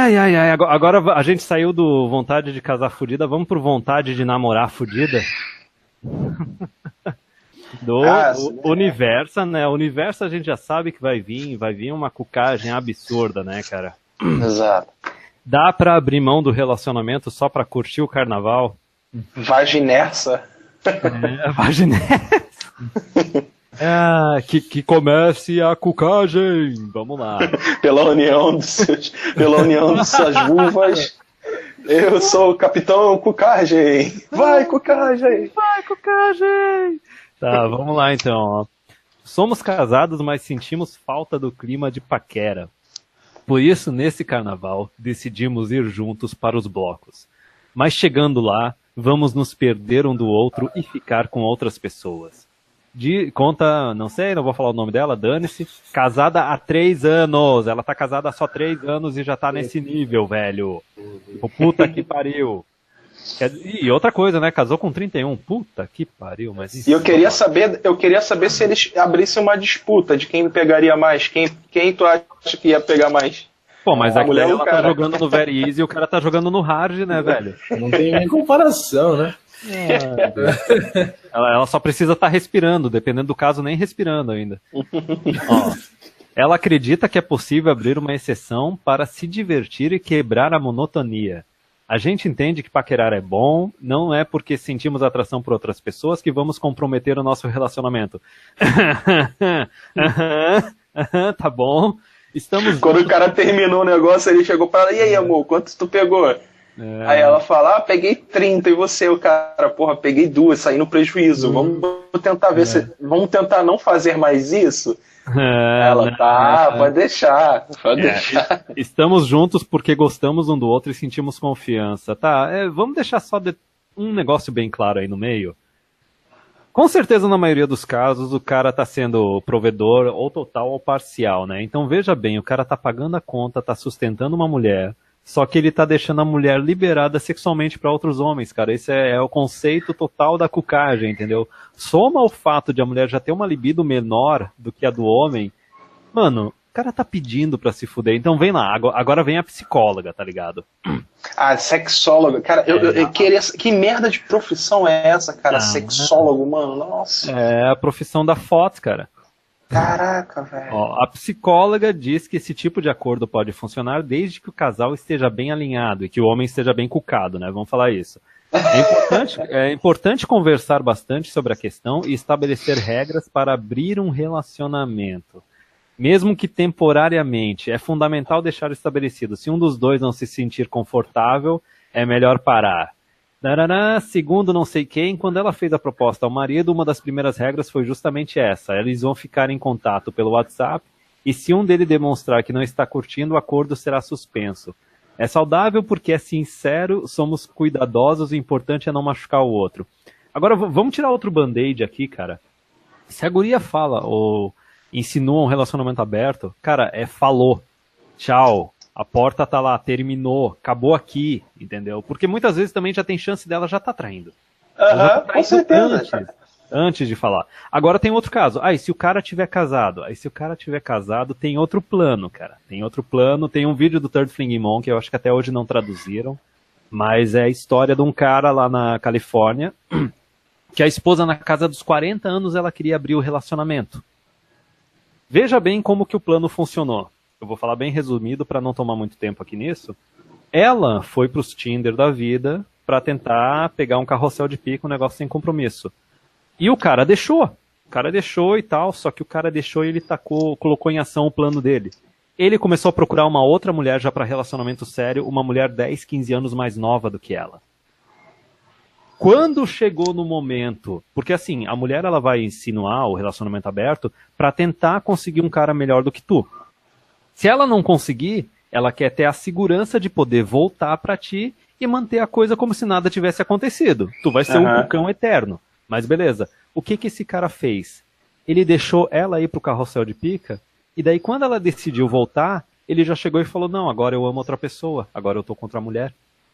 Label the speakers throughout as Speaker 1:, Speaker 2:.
Speaker 1: Ai, agora a gente saiu do vontade de casar fudida, vamos pro vontade de namorar fudida? Do Universo, né? O Universo a gente já sabe que vai vir uma cucagem absurda, né, cara?
Speaker 2: Exato.
Speaker 1: Dá pra abrir mão do relacionamento só pra curtir o carnaval?
Speaker 2: Vaginersa.
Speaker 1: Vaginersa. Que comece a cucagem. Vamos lá.
Speaker 2: Pela união de suas vulvas, eu sou o Capitão Cucagem. Vai, Cucagem!
Speaker 1: Vai, Cucagem! Tá, vamos lá então. Ó. Somos casados, mas sentimos falta do clima de paquera. Por isso, nesse carnaval, decidimos ir juntos para os blocos. Mas chegando lá, vamos nos perder um do outro e ficar com outras pessoas. Conta, não vou falar o nome dela, dane-se. Casada há 3 anos. Ela tá casada há só 3 anos e já tá nesse nível, velho. Puta que pariu. E outra coisa, né? Casou com 31. Puta que pariu, mas isso.
Speaker 2: E eu queria saber se eles abrissem uma disputa de quem pegaria mais. Quem tu acha que ia pegar mais?
Speaker 1: Pô, mas a mulher ela tá jogando no Very Easy e o cara tá jogando no Hard, né, velho?
Speaker 3: Não tem nem comparação, né?
Speaker 1: Ela só precisa estar respirando, dependendo do caso, nem respirando ainda. Ó, ela acredita que é possível abrir uma exceção para se divertir e quebrar a monotonia. A gente entende que paquerar é bom, não é porque sentimos atração por outras pessoas que vamos comprometer o nosso relacionamento. Tá bom.
Speaker 2: Quando o cara terminou o negócio, ele chegou para ela, e aí, amor, quanto tu pegou? Aí ela fala, peguei 30, e você? O cara, porra, peguei 2, saí no prejuízo. Vamos tentar ver vamos tentar não fazer mais isso? Ela, pode deixar.
Speaker 1: Estamos juntos porque gostamos um do outro e sentimos confiança. Tá, vamos deixar só um negócio bem claro aí no meio. Com certeza, na maioria dos casos, o cara tá sendo provedor ou total ou parcial, né? Então veja bem, o cara tá pagando a conta, tá sustentando uma mulher, só que ele tá deixando a mulher liberada sexualmente para outros homens, cara. Esse é o conceito total da cucagem, entendeu? Soma o fato de a mulher já ter uma libido menor do que a do homem. Mano, o cara tá pedindo pra se fuder. Então vem lá, agora vem a psicóloga, tá ligado?
Speaker 2: Sexóloga. Cara, eu queria... Que merda de profissão é essa, cara? Sexólogo, mano? Nossa.
Speaker 1: É a profissão da foto, cara.
Speaker 2: Caraca, velho.
Speaker 1: A psicóloga diz que esse tipo de acordo pode funcionar desde que o casal esteja bem alinhado e que o homem esteja bem cucado, né? Vamos falar isso. É importante conversar bastante sobre a questão e estabelecer regras para abrir um relacionamento. Mesmo que temporariamente, é fundamental deixar estabelecido. Se um dos dois não se sentir confortável, é melhor parar. Segundo não sei quem, quando ela fez a proposta ao marido, uma das primeiras regras foi justamente essa. Eles vão ficar em contato pelo WhatsApp e se um dele demonstrar que não está curtindo, o acordo será suspenso. É saudável porque é sincero, somos cuidadosos, o importante é não machucar o outro. Agora, vamos tirar outro band-aid aqui, cara. Se a guria fala ou insinua um relacionamento aberto, cara, falou. Tchau. A porta tá lá, terminou, acabou aqui, entendeu? Porque muitas vezes também já tem chance dela já tá traindo.
Speaker 2: Com certeza.
Speaker 1: Antes de falar. Agora tem outro caso. E se o cara tiver casado? Aí se o cara tiver casado, tem outro plano, cara. Tem outro plano, tem um vídeo do Third Fling Mon, que eu acho que até hoje não traduziram, mas é a história de um cara lá na Califórnia, que a esposa na casa dos 40 anos, ela queria abrir o relacionamento. Veja bem como que o plano funcionou. Eu vou falar bem resumido para não tomar muito tempo aqui nisso. Ela foi pros Tinder da vida para tentar pegar um carrossel de pico, um negócio sem compromisso. E o cara deixou. O cara deixou e tal, só que o cara deixou e ele colocou em ação o plano dele. Ele começou a procurar uma outra mulher já para relacionamento sério, uma mulher 10, 15 anos mais nova do que ela. Quando chegou no momento, porque assim, a mulher ela vai insinuar o relacionamento aberto para tentar conseguir um cara melhor do que tu. Se ela não conseguir, ela quer ter a segurança de poder voltar pra ti e manter a coisa como se nada tivesse acontecido. Tu vai ser um cucão eterno. Mas beleza. O que esse cara fez? Ele deixou ela ir pro carrossel de pica, e daí quando ela decidiu voltar, ele já chegou e falou, não, agora eu amo outra pessoa, agora eu tô contra a mulher.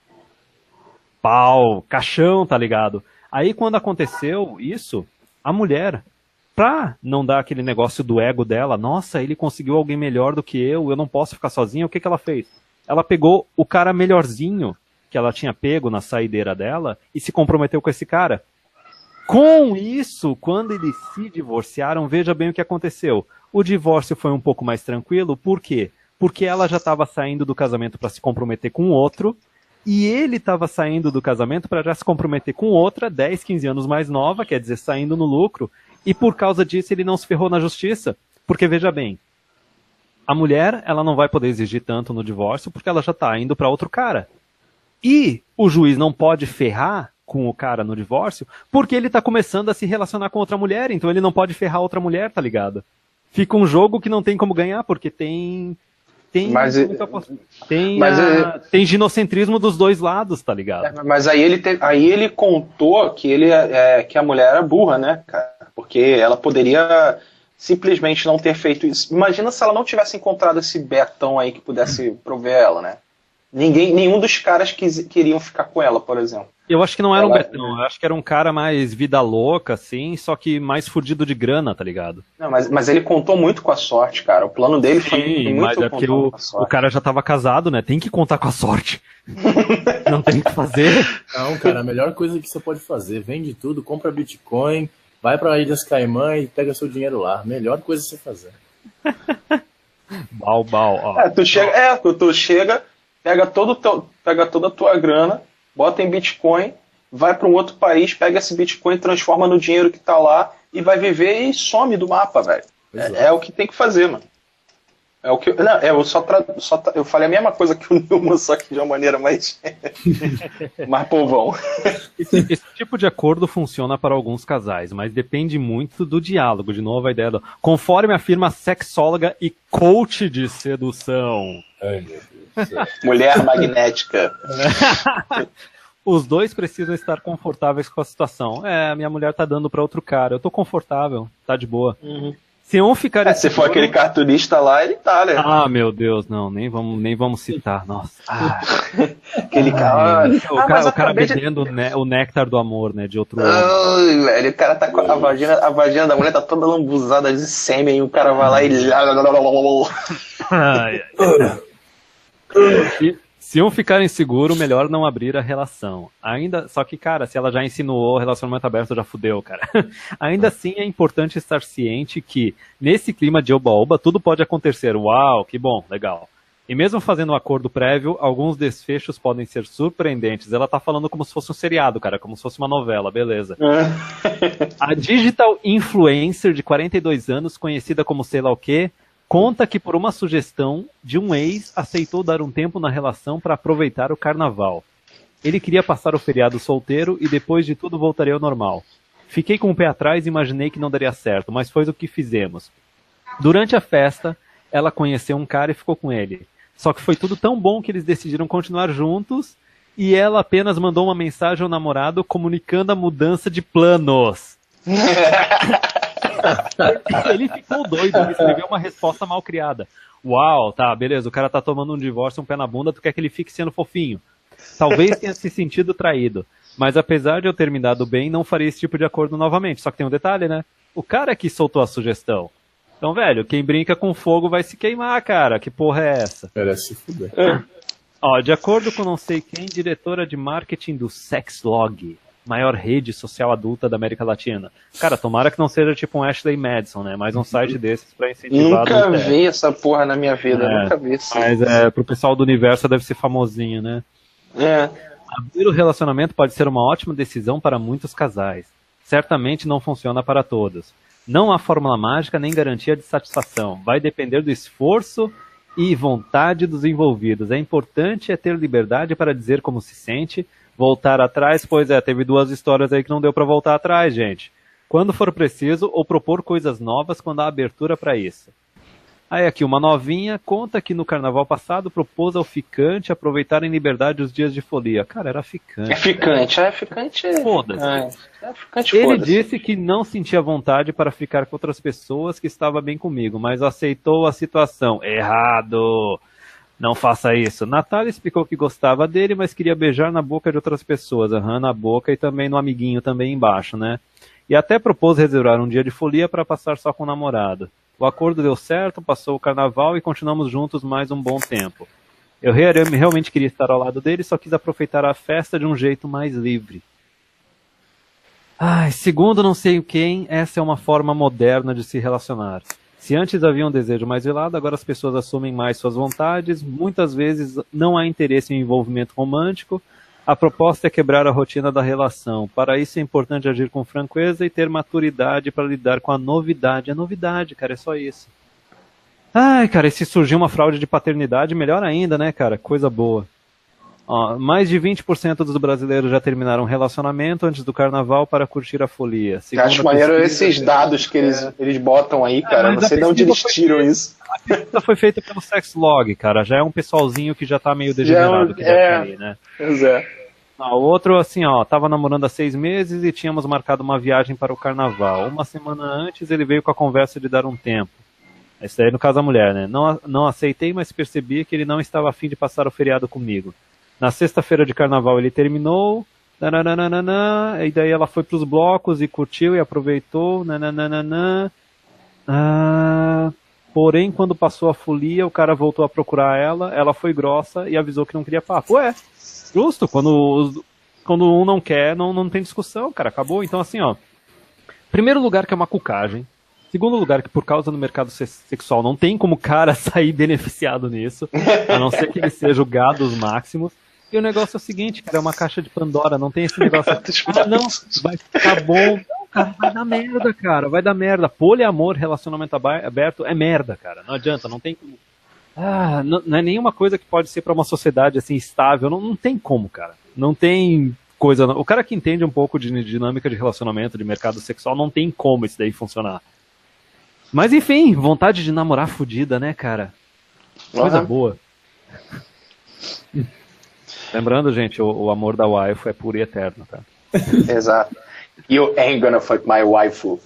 Speaker 1: Pau, caixão, tá ligado? Aí quando aconteceu isso, a mulher... Pra não dar aquele negócio do ego dela, nossa, ele conseguiu alguém melhor do que eu não posso ficar sozinha, o que ela fez? ela pegou o cara melhorzinho que ela tinha pego na saideira dela e se comprometeu com esse cara. Com isso, quando eles se divorciaram, veja bem o que aconteceu. O divórcio foi um pouco mais tranquilo, por quê? Porque ela já estava saindo do casamento para se comprometer com outro, e ele estava saindo do casamento para já se comprometer com outra, 10, 15 anos mais nova, quer dizer, saindo no lucro, e por causa disso ele não se ferrou na justiça. Porque, veja bem, a mulher ela não vai poder exigir tanto no divórcio porque ela já está indo para outro cara. E o juiz não pode ferrar com o cara no divórcio porque ele está começando a se relacionar com outra mulher, então ele não pode ferrar outra mulher, tá ligado? Fica um jogo que não tem como ganhar, porque tem ginocentrismo dos dois lados, tá ligado?
Speaker 2: Mas aí ele contou que, que a mulher era burra, né, cara? Porque ela poderia simplesmente não ter feito isso. Imagina se ela não tivesse encontrado esse Betão aí que pudesse prover ela, né? Nenhum dos caras queriam ficar com ela, por exemplo.
Speaker 1: Eu acho que não era um Betão, eu acho que era um cara mais vida louca, assim, só que mais fudido de grana, tá ligado?
Speaker 2: Não, mas ele contou muito com a sorte, cara. O plano dele foi muito
Speaker 1: mas é porque o cara já tava casado, né? Tem que contar com a sorte. Não tem o que fazer.
Speaker 3: Não, cara, a melhor coisa que você pode fazer, vende tudo, compra Bitcoin, vai pra Ilhas Caimã e pega seu dinheiro lá. Melhor coisa que você fazer.
Speaker 1: Ó.
Speaker 2: Tu chega, pega toda a tua grana, bota em Bitcoin, vai para um outro país, pega esse Bitcoin, transforma no dinheiro que tá lá e vai viver e some do mapa, velho. É o que tem que fazer, mano. É o que eu falei a mesma coisa que o Nilman, só que de uma maneira mais povão.
Speaker 1: Esse tipo de acordo funciona para alguns casais, mas depende muito do diálogo. De novo, a ideia conforme afirma a sexóloga e coach de sedução.
Speaker 3: Ai, meu Deus do céu.
Speaker 2: Mulher magnética.
Speaker 1: Os dois precisam estar confortáveis com a situação. Minha mulher tá dando para outro cara. Eu tô confortável, tá de boa.
Speaker 2: Uhum.
Speaker 1: Se um ficar
Speaker 2: se for aquele cartunista lá, ele tá, né?
Speaker 1: Ah, meu Deus, não, nem vamos citar. Nossa.
Speaker 2: Aquele cara.
Speaker 1: O cara bebendo o néctar do amor, né? De outro homem.
Speaker 2: Ai, velho, o cara tá com a vagina da mulher tá toda lambuzada de sêmen, e o cara vai lá e.
Speaker 1: Se um ficar inseguro, melhor não abrir a relação. Só que, cara, se ela já insinuou relacionamento aberto, já fudeu, cara. Ainda assim, é importante estar ciente que, nesse clima de oba-oba, tudo pode acontecer. Uau, que bom, legal. E mesmo fazendo um acordo prévio, alguns desfechos podem ser surpreendentes. Ela tá falando como se fosse um seriado, cara, como se fosse uma novela, beleza. A digital influencer de 42 anos, conhecida como sei lá o quê, conta que por uma sugestão de um ex aceitou dar um tempo na relação para aproveitar o carnaval. Ele queria passar o feriado solteiro e depois de tudo voltaria ao normal. Fiquei com o pé atrás e imaginei que não daria certo, mas foi o que fizemos. Durante a festa, ela conheceu um cara e ficou com ele. Só que foi tudo tão bom que eles decidiram continuar juntos e ela apenas mandou uma mensagem ao namorado comunicando a mudança de planos. Ele ficou doido, ele escreveu uma resposta mal criada. Uau, tá, beleza, o cara tá tomando um divórcio, um pé na bunda, tu quer que ele fique sendo fofinho. Talvez tenha se sentido traído, mas apesar de eu ter me dado bem, não faria esse tipo de acordo novamente. Só que tem um detalhe, né? O cara que soltou a sugestão. Então, velho, quem brinca com fogo vai se queimar, cara. Que porra é essa?
Speaker 3: Era se fuder.
Speaker 1: Ó, de acordo com não sei quem, diretora de marketing do Sexlog, maior rede social adulta da América Latina. Cara, tomara que não seja tipo um Ashley Madison, né? Mais um site desses pra incentivar...
Speaker 2: Nunca vi essa porra na minha vida, nunca vi isso.
Speaker 1: Mas pro pessoal do universo deve ser famosinho, né? Abrir o relacionamento pode ser uma ótima decisão para muitos casais. Certamente não funciona para todos. Não há fórmula mágica nem garantia de satisfação. Vai depender do esforço e vontade dos envolvidos. É importante ter liberdade para dizer como se sente. Voltar atrás, pois teve 2 histórias aí que não deu pra voltar atrás, gente. Quando for preciso, ou propor coisas novas quando há abertura pra isso. Aí aqui, uma novinha conta que no carnaval passado propôs ao ficante aproveitar em liberdade os dias de folia. Cara, era ficante.
Speaker 2: Ficante.
Speaker 1: Foda-se.
Speaker 2: Ficante,
Speaker 1: ele disse que não sentia vontade para ficar com outras pessoas, que estava bem comigo, mas aceitou a situação. Errado! Não faça isso. Natália explicou que gostava dele, mas queria beijar na boca de outras pessoas. Na boca e também no amiguinho também embaixo, né? E até propôs reservar um dia de folia para passar só com o namorado. O acordo deu certo, passou o carnaval e continuamos juntos mais um bom tempo. Eu realmente queria estar ao lado dele, só quis aproveitar a festa de um jeito mais livre. Ai, segundo não sei quem, essa é uma forma moderna de se relacionar. Se antes havia um desejo mais velado, agora as pessoas assumem mais suas vontades, muitas vezes não há interesse em envolvimento romântico, a proposta é quebrar a rotina da relação. Para isso é importante agir com franqueza e ter maturidade para lidar com a novidade. É novidade, cara, é só isso. Ai, cara, e se surgir uma fraude de paternidade, melhor ainda, né, cara? Coisa boa. Ó, mais de 20% dos brasileiros já terminaram um relacionamento antes do carnaval para curtir a folia.
Speaker 2: Acho maneiro esses dados que eles botam aí, cara. Não sei de onde eles tiram isso.
Speaker 1: A pesquisa foi feita pelo Sexlog, cara. Já é um pessoalzinho que já tá meio degenerado. Né?
Speaker 2: Pois é.
Speaker 1: O outro, assim, ó, tava namorando há 6 meses e tínhamos marcado uma viagem para o carnaval. Uma semana antes ele veio com a conversa de dar um tempo. Esse aí no caso da mulher, né? Não aceitei, mas percebi que ele não estava a fim de passar o feriado comigo. Na sexta-feira de carnaval ele terminou, e daí ela foi pros blocos e curtiu e aproveitou, porém quando passou a folia, o cara voltou a procurar ela foi grossa e avisou que não queria papo. Ué, justo, quando um não quer, não tem discussão, cara, acabou. Então assim, ó, primeiro lugar que é uma cucagem. Segundo lugar, que por causa do mercado sexual não tem como o cara sair beneficiado nisso, a não ser que ele seja o gado dos máximos. E o negócio é o seguinte, cara, é uma caixa de Pandora, não tem esse negócio. Não, vai ficar bom. Não, cara, vai dar merda, cara, vai dar merda. Poliamor, relacionamento aberto, é merda, cara. Não adianta, não tem como. Não é nenhuma coisa que pode ser pra uma sociedade assim estável, não tem como, cara. Não tem coisa. O cara que entende um pouco de dinâmica de relacionamento, de mercado sexual, não tem como isso daí funcionar. Mas enfim, vontade de namorar fodida, né, cara? Coisa boa. Lembrando, gente, o amor da waifu é puro e eterno, tá?
Speaker 2: Exato. You ain't gonna fuck my waifu.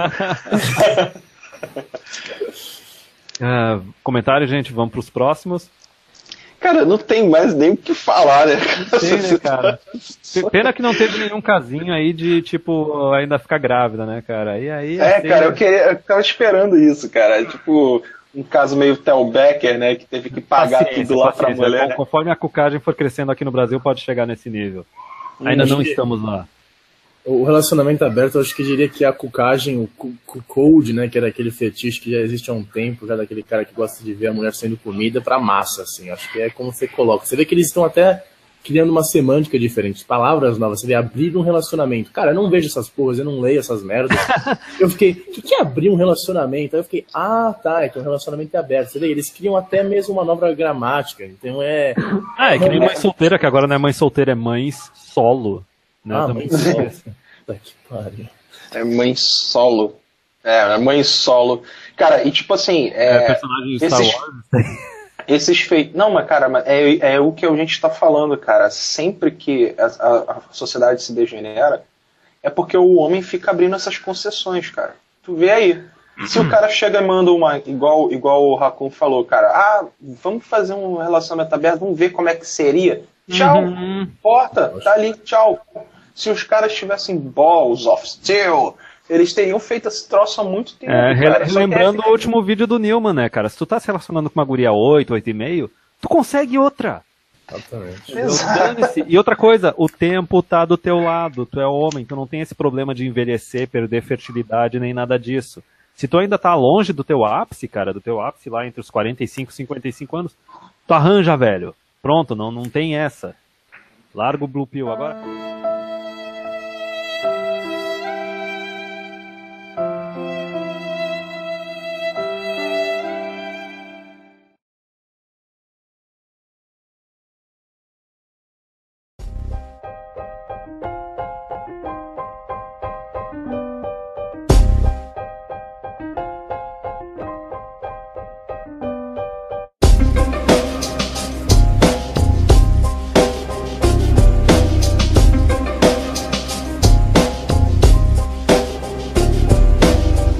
Speaker 1: Comentário, gente, vamos pros próximos.
Speaker 2: Cara, não tem mais nem o que falar, né?
Speaker 1: Tem, né, cara? Pena que não teve nenhum casinho aí de, tipo, ainda ficar grávida, né, cara? E aí,
Speaker 2: cara, eu tava esperando isso, cara. Tipo, um caso meio Tel Becker, né? Que teve que pagar tudo lá pra mulher.
Speaker 1: Conforme a cucagem for crescendo aqui no Brasil, pode chegar nesse nível. Ainda não estamos lá.
Speaker 3: O relacionamento aberto, eu acho que diria que a cucagem, o cold, né, que era aquele fetiche que já existe há um tempo, já daquele cara que gosta de ver a mulher sendo comida pra massa, assim, acho que é como você coloca. Você vê que eles estão até criando uma semântica diferente, palavras novas, você vê abrir um relacionamento. Cara, eu não vejo essas porras, eu não leio essas merdas. Eu fiquei, o que é abrir um relacionamento? Aí eu fiquei, tá, é que um relacionamento é aberto. Você vê, eles criam até mesmo uma nova gramática, então é
Speaker 1: que nem mãe solteira, que agora não é mãe solteira, é mães solo.
Speaker 3: Mãe solo. Que pariu.
Speaker 2: É mãe solo. É mãe solo. Cara, e tipo assim.
Speaker 1: Personagem de Star Wars.
Speaker 2: Esses feitos. Não, mas cara, é o que a gente tá falando, cara. Sempre que a sociedade se degenera, é porque o homem fica abrindo essas concessões, cara. Tu vê aí. Se o cara chega e manda uma. Igual o Raccoon falou, cara. Vamos fazer um relacionamento aberto, vamos ver como é que seria. Tchau. Porta, tá ali, tchau. Se os caras tivessem balls of steel, eles teriam feito esse troço há muito tempo.
Speaker 1: Lembrando o último vídeo do Newman, né, cara? Se tu tá se relacionando com uma guria 8, 8,5, tu consegue outra.
Speaker 3: Exatamente.
Speaker 1: E outra coisa, o tempo tá do teu lado, tu é homem, tu não tem esse problema de envelhecer, perder fertilidade, nem nada disso. Se tu ainda tá longe do teu ápice, cara, do teu ápice lá entre os 45 e 55 anos, tu arranja, velho. Pronto, não tem essa. Larga o Blue Pill agora.